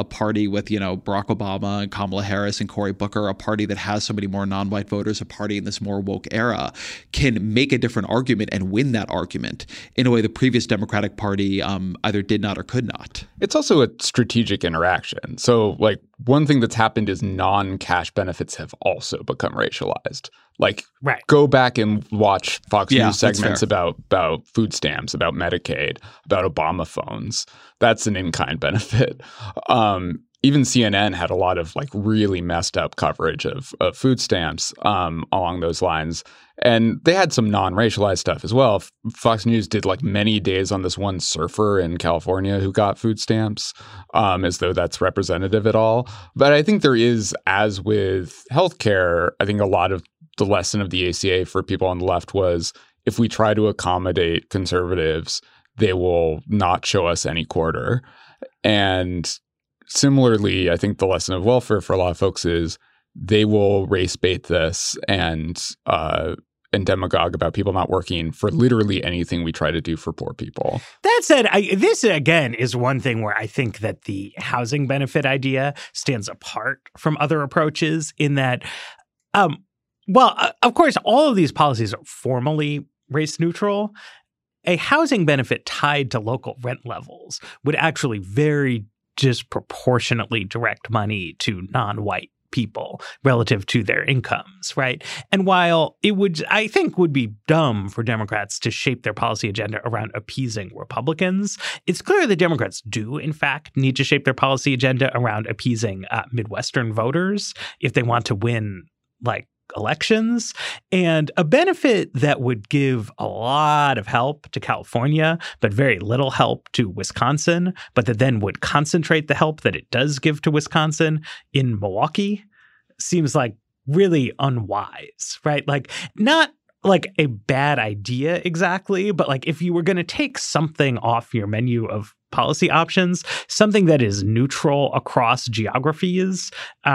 with, Barack Obama and Kamala Harris and Cory Booker, a party that has so many more non-white voters, a party in this more woke era, can make a different argument and win that argument in a way the previous Democratic Party either did not or could not. It's also a strategic interaction. So, like, one thing that's happened is non-cash benefits have also become racialized. Like, go back and watch Fox News segments about food stamps, about Medicaid, about Obama phones. That's an in-kind benefit. Even CNN had a lot of like really messed up coverage of food stamps along those lines. And they had some non-racialized stuff as well. Fox News did like many days on this one surfer in California who got food stamps, as though that's representative at all. But I think there is, as with healthcare, I think a lot of the lesson of the ACA for people on the left was if we try to accommodate conservatives, they will not show us any quarter. And similarly, I think the lesson of welfare for a lot of folks is they will race bait this and demagogue about people not working for literally anything we try to do for poor people. That said, this again is one thing where I think that the housing benefit idea stands apart from other approaches in that, of course, all of these policies are formally race neutral. A housing benefit tied to local rent levels would actually very disproportionately direct money to non-white people relative to their incomes, right? And while it would, I think, would be dumb for Democrats to shape their policy agenda around appeasing Republicans, it's clear that Democrats do, in fact, need to shape their policy agenda around appeasing Midwestern voters if they want to win, like, elections. And a benefit that would give a lot of help to California, but very little help to Wisconsin, but that then would concentrate the help that it does give to Wisconsin in Milwaukee, seems like really unwise, right? Like, not like a bad idea exactly, but like if you were going to take something off your menu of policy options, something that is neutral across geographies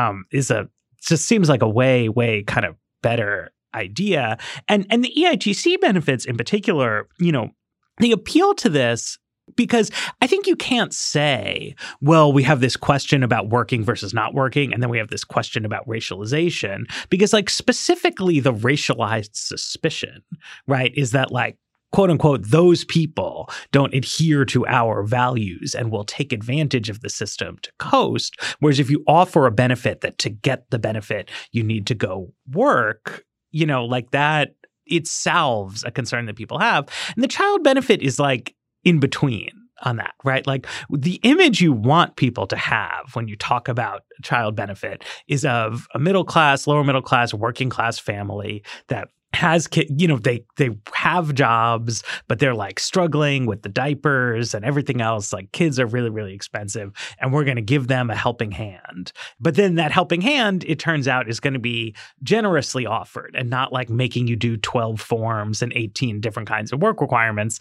just seems like a way kind of better idea. And the EITC benefits in particular, they appeal to this because I think you can't say, well, we have this question about working versus not working, and then we have this question about racialization, because like specifically the racialized suspicion, right, is that like, quote unquote, those people don't adhere to our values and will take advantage of the system to coast. Whereas if you offer a benefit that to get the benefit, you need to go work, like that, it solves a concern that people have. And the child benefit is like in between on that, right? Like the image you want people to have when you talk about child benefit is of a middle class, lower middle class, working class family that has kids, they have jobs, but they're like struggling with the diapers and everything else. Like kids are really, really expensive, and we're going to give them a helping hand. But then that helping hand, it turns out, is going to be generously offered and not like making you do 12 forms and 18 different kinds of work requirements.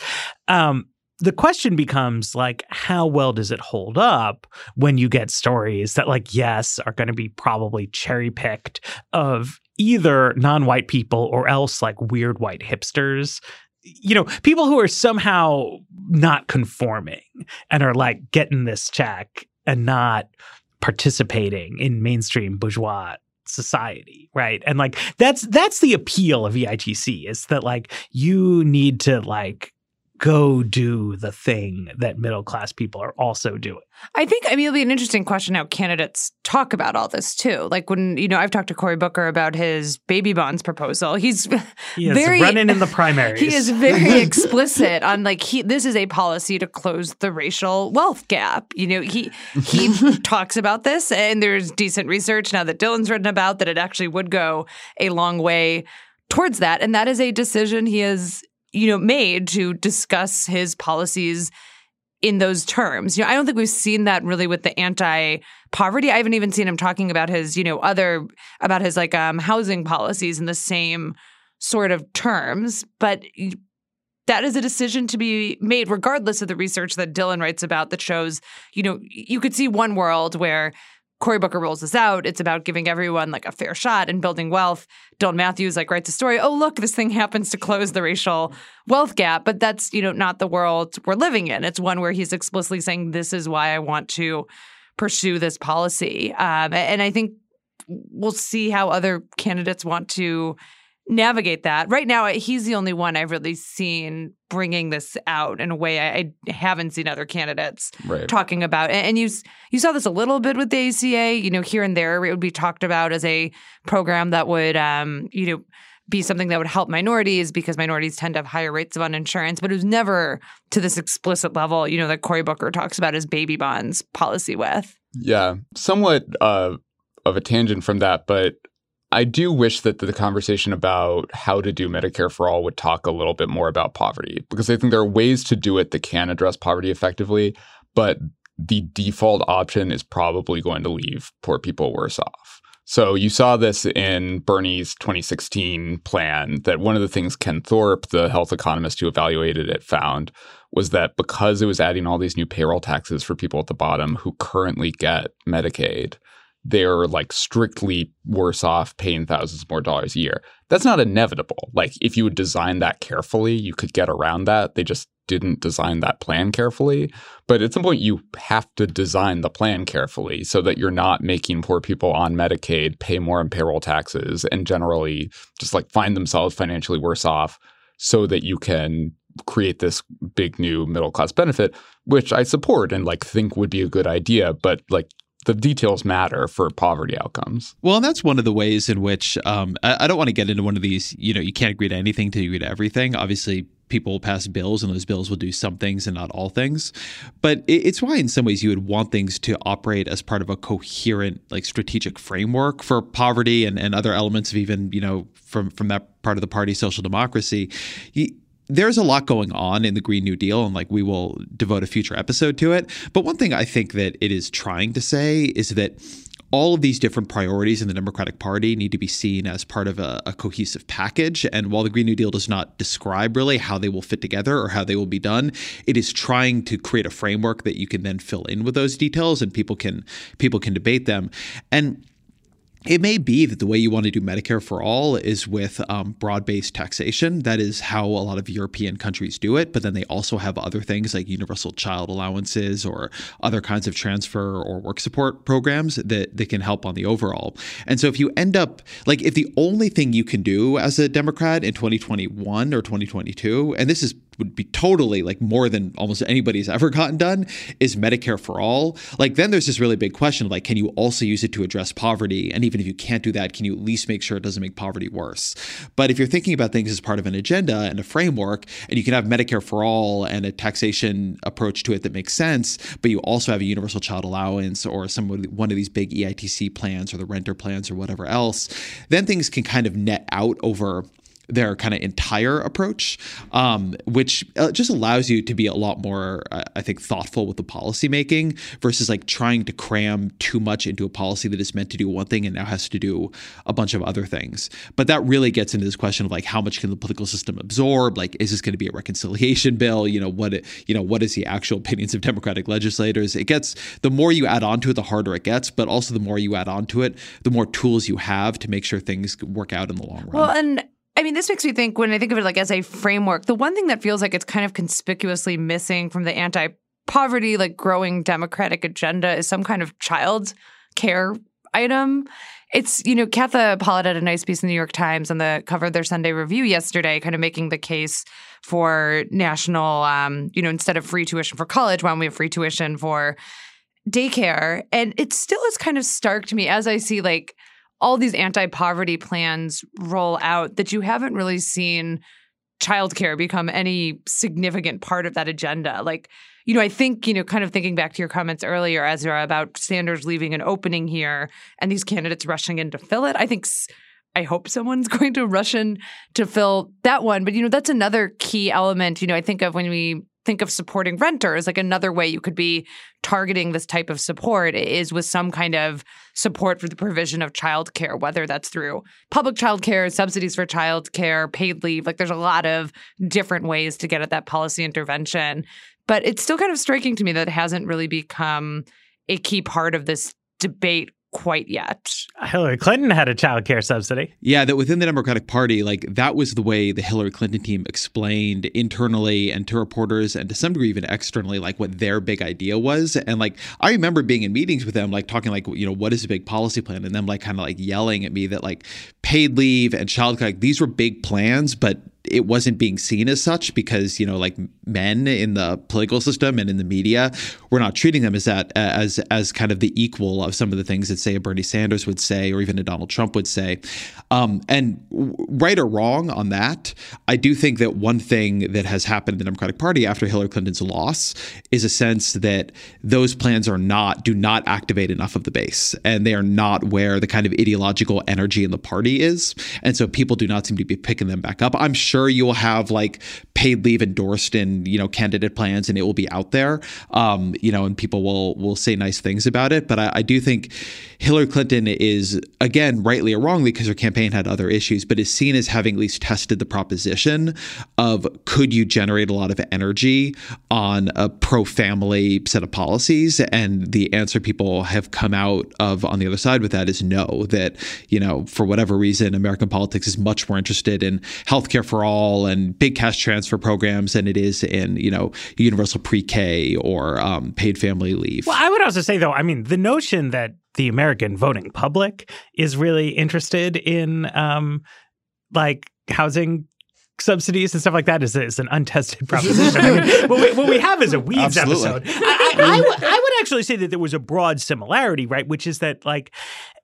The question becomes like, how well does it hold up when you get stories that like, yes, are going to be probably cherry picked of either non-white people or else like weird white hipsters, people who are somehow not conforming and are like getting this check and not participating in mainstream bourgeois society, right? And like that's the appeal of EITC, is that like you need to like go do the thing that middle class people are also doing. I think, it'll be an interesting question how candidates talk about all this too. Like when, I've talked to Cory Booker about his baby bonds proposal. He is running in the primaries. He is very explicit on like, this is a policy to close the racial wealth gap. He talks about this, and there's decent research now that Dylan's written about that it actually would go a long way towards that. And that is a decision he has made to discuss his policies in those terms. I don't think we've seen that really with the anti-poverty. I haven't even seen him talking about his, about his like housing policies in the same sort of terms. But that is a decision to be made regardless of the research that Dylan writes about that shows, you could see one world where Cory Booker rolls this out. It's about giving everyone like a fair shot and building wealth. Dylan Matthews like writes a story. Oh, look, this thing happens to close the racial wealth gap. But that's, not the world we're living in. It's one where he's explicitly saying, this is why I want to pursue this policy. And I think we'll see how other candidates want to navigate that. Right now, he's the only one I've really seen bringing this out in a way I haven't seen other candidates talking about. And you saw this a little bit with the ACA. Here and there, it would be talked about as a program that would, be something that would help minorities because minorities tend to have higher rates of uninsurance. But it was never to this explicit level, that Cory Booker talks about his baby bonds policy with. Yeah, somewhat of a tangent from that, but I do wish that the conversation about how to do Medicare for All would talk a little bit more about poverty, because I think there are ways to do it that can address poverty effectively, but the default option is probably going to leave poor people worse off. So you saw this in Bernie's 2016 plan, that one of the things Ken Thorpe, the health economist who evaluated it, found was that because it was adding all these new payroll taxes for people at the bottom who currently get Medicaid, they're like strictly worse off paying thousands more dollars a year. That's not inevitable. Like if you would design that carefully, you could get around that. They just didn't design that plan carefully. But at some point, you have to design the plan carefully so that you're not making poor people on Medicaid pay more in payroll taxes and generally just like find themselves financially worse off, so that you can create this big new middle class benefit, which I support and like think would be a good idea. But like the details matter for poverty outcomes. Well, and that's one of the ways in which I don't want to get into one of these, you can't agree to anything till you agree to everything. Obviously, people will pass bills and those bills will do some things and not all things. But it's why in some ways you would want things to operate as part of a coherent, like strategic framework for poverty and other elements of even, from that part of the party, social democracy. There's a lot going on in the Green New Deal, and like we will devote a future episode to it. But one thing I think that it is trying to say is that all of these different priorities in the Democratic Party need to be seen as part of a cohesive package. And while the Green New Deal does not describe really how they will fit together or how they will be done, it is trying to create a framework that you can then fill in with those details and people can debate them. And it may be that the way you want to do Medicare for All is with broad-based taxation. That is how a lot of European countries do it. But then they also have other things like universal child allowances or other kinds of transfer or work support programs that can help on the overall. And so if you end up like if the only thing you can do as a Democrat in 2021 or 2022, and this would be totally like more than almost anybody's ever gotten done, is Medicare for All. Like then there's this really big question of like, can you also use it to address poverty? And even if you can't do that, can you at least make sure it doesn't make poverty worse? But if you're thinking about things as part of an agenda and a framework, and you can have Medicare for All and a taxation approach to it that makes sense, but you also have a universal child allowance or one of these big EITC plans or the renter plans or whatever else, then things can kind of net out over their kind of entire approach, which just allows you to be a lot more, I think, thoughtful with the policy making versus like trying to cram too much into a policy that is meant to do one thing and now has to do a bunch of other things. But that really gets into this question of like, how much can the political system absorb? Like, is this going to be a reconciliation bill? What is the actual opinions of Democratic legislators? It gets, the more you add on to it, the harder it gets, but also the more you add on to it, the more tools you have to make sure things work out in the long run. Well, and I mean, this makes me think when I think of it like as a framework, the one thing that feels like it's kind of conspicuously missing from the anti-poverty, like growing Democratic agenda is some kind of child care item. It's, Katha Pollitt had a nice piece in the New York Times on the cover of their Sunday Review yesterday, kind of making the case for national, instead of free tuition for college, why don't we have free tuition for daycare? And it still is kind of stark to me as I see like all these anti-poverty plans roll out that you haven't really seen childcare become any significant part of that agenda. Like, I think, kind of thinking back to your comments earlier, Ezra, about Sanders leaving an opening here and these candidates rushing in to fill it. I hope someone's going to rush in to fill that one. But, that's another key element, I think of when we think of supporting renters. Like another way you could be targeting this type of support is with some kind of support for the provision of childcare, whether that's through public childcare, subsidies for childcare, paid leave. Like there's a lot of different ways to get at that policy intervention. But it's still kind of striking to me that it hasn't really become a key part of this debate quite yet. Hillary Clinton had a child care subsidy. Yeah, that within the Democratic Party, like that was the way the Hillary Clinton team explained internally and to reporters and to some degree even externally, like what their big idea was. And like, I remember being in meetings with them, like talking like, you know, what is a big policy plan? And them like kind of like yelling at me that like paid leave and child care, like these were big plans, but it wasn't being seen as such because, you know, like men in the political system and in the media, we're not treating them as that, as kind of the equal of some of the things that say a Bernie Sanders would say, or even a Donald Trump would say. And right or wrong on that, I do think that one thing that has happened in the Democratic Party after Hillary Clinton's loss is a sense that those plans do not activate enough of the base, and they are not where the kind of ideological energy in the party is. And so people do not seem to be picking them back up. I'm sure you will have like paid leave endorsed in, you know, candidate plans, and it will be out there, you know, and people will say nice things about it. But I do think Hillary Clinton is, again, rightly or wrongly, because her campaign had other issues, but is seen as having at least tested the proposition of could you generate a lot of energy on a pro-family set of policies? And the answer people have come out of on the other side with that is no, that, you know, for whatever reason, American politics is much more interested in healthcare for all and big cash transfer programs than it is in, you know, universal pre-K or paid family leave. Well, I would also say, though, I mean, the notion that the American voting public is really interested in like housing subsidies and stuff like that is an untested proposition. I mean, what we have is a weeds episode. I would actually say that there was a broad similarity, right? Which is that like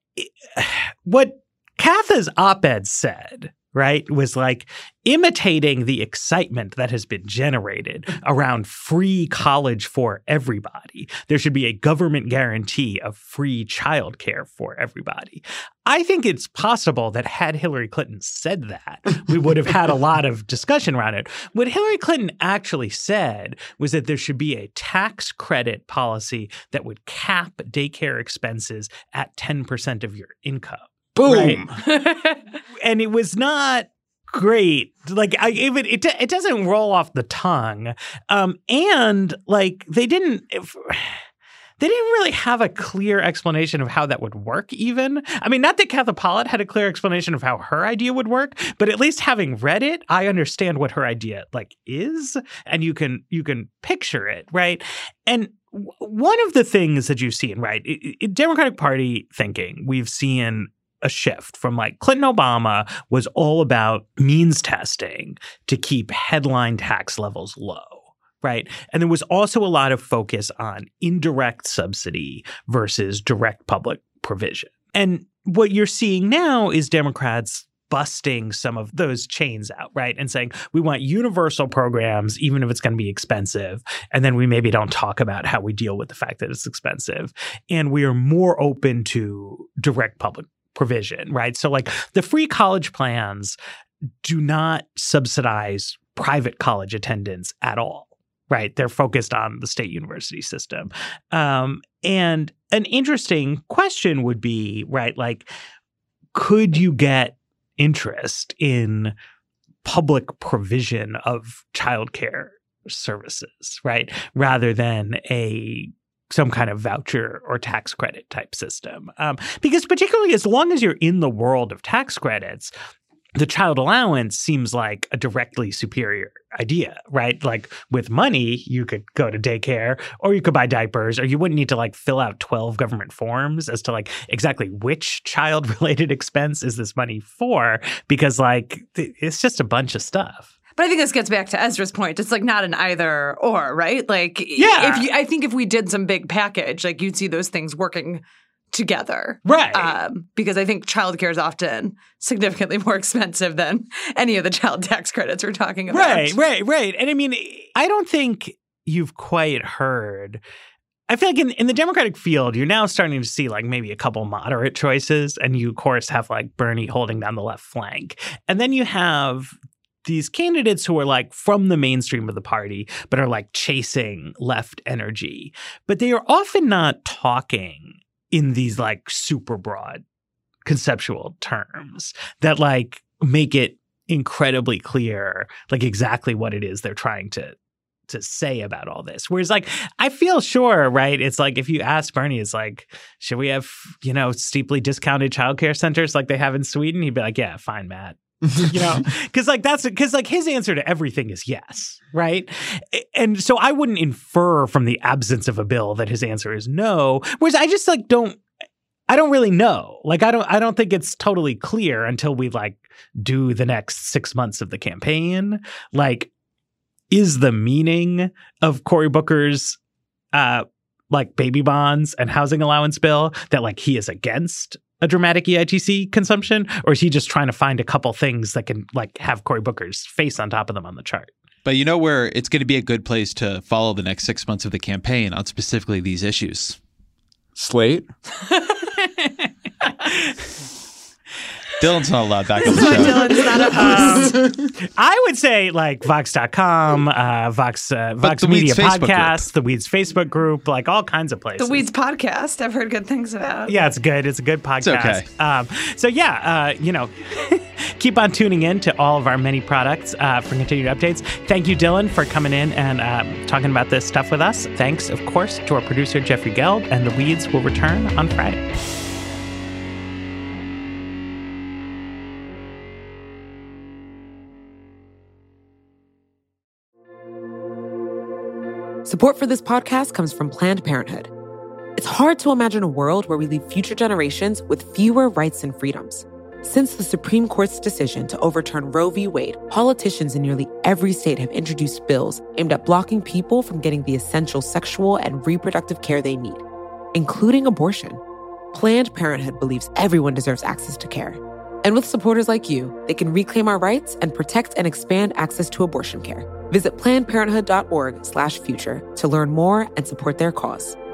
what Katha's op-ed said, right, was like imitating the excitement that has been generated around free college for everybody. There should be a government guarantee of free childcare for everybody. I think it's possible that had Hillary Clinton said that, we would have had a lot of discussion around it. What Hillary Clinton actually said was that there should be a tax credit policy that would cap daycare expenses at 10% of your income. Boom. Right? And it was not great. Like it doesn't roll off the tongue. And like they didn't really have a clear explanation of how that would work even. I mean, not that Katha Pollitt had a clear explanation of how her idea would work, but at least having read it, I understand what her idea like is, and you can picture it, right? And one of the things that you've seen, right, in Democratic Party thinking, we've seen a shift from like Clinton Obama was all about means testing to keep headline tax levels low. Right. And there was also a lot of focus on indirect subsidy versus direct public provision. And what you're seeing now is Democrats busting some of those chains out, right? And saying, we want universal programs, even if it's going to be expensive. And then we maybe don't talk about how we deal with the fact that it's expensive. And we are more open to direct public provision, right? So like the free college plans do not subsidize private college attendance at all. Right. They're focused on the state university system. And an interesting question would be, right, like, could you get interest in public provision of childcare services, right, rather than some kind of voucher or tax credit type system? Because particularly as long as you're in the world of tax credits, the child allowance seems like a directly superior idea, right? Like with money, you could go to daycare or you could buy diapers, or you wouldn't need to like fill out 12 government forms as to like exactly which child-related expense is this money for, because like it's just a bunch of stuff. But I think this gets back to Ezra's point. It's like not an either or, right? Like, yeah. I think if we did some big package, like you'd see those things working together. Right. Because I think childcare is often significantly more expensive than any of the child tax credits we're talking about. Right. And I mean, I don't think you've quite heard. I feel like in the Democratic field, you're now starting to see like maybe a couple moderate choices. And you, of course, have like Bernie holding down the left flank. And then you have these candidates who are like from the mainstream of the party, but are like chasing left energy. But they are often not talking in these like super broad conceptual terms that like make it incredibly clear like exactly what it is they're trying to to say about all this. Whereas like, I feel sure, right? It's like, if you ask Bernie, it's like, should we have, steeply discounted childcare centers like they have in Sweden? He'd be like, yeah, fine, Matt. Because his answer to everything is yes, right? And so I wouldn't infer from the absence of a bill that his answer is no. Whereas I just I don't really know. Like, I don't think it's totally clear until we do the next 6 months of the campaign. Like, is the meaning of Cory Booker's baby bonds and housing allowance bill that he is against a dramatic EITC consumption, or is he just trying to find a couple things that can have Cory Booker's face on top of them on the chart? But you know where it's going to be a good place to follow the next 6 months of the campaign on specifically these issues? Slate. Dylan's not allowed back on the show. Dylan's not a host. I would say Vox.com, Vox Media Podcast, the Weeds Facebook group, all kinds of places. The Weeds Podcast, I've heard good things about. Yeah, it's good. It's a good podcast. It's okay. Keep on tuning in to all of our many products for continued updates. Thank you, Dylan, for coming in and talking about this stuff with us. Thanks, of course, to our producer, Jeffrey Geld, and The Weeds will return on Friday. Support for this podcast comes from Planned Parenthood. It's hard to imagine a world where we leave future generations with fewer rights and freedoms. Since the Supreme Court's decision to overturn Roe v. Wade, politicians in nearly every state have introduced bills aimed at blocking people from getting the essential sexual and reproductive care they need, including abortion. Planned Parenthood believes everyone deserves access to care. And with supporters like you, they can reclaim our rights and protect and expand access to abortion care. Visit PlannedParenthood.org/future to learn more and support their cause.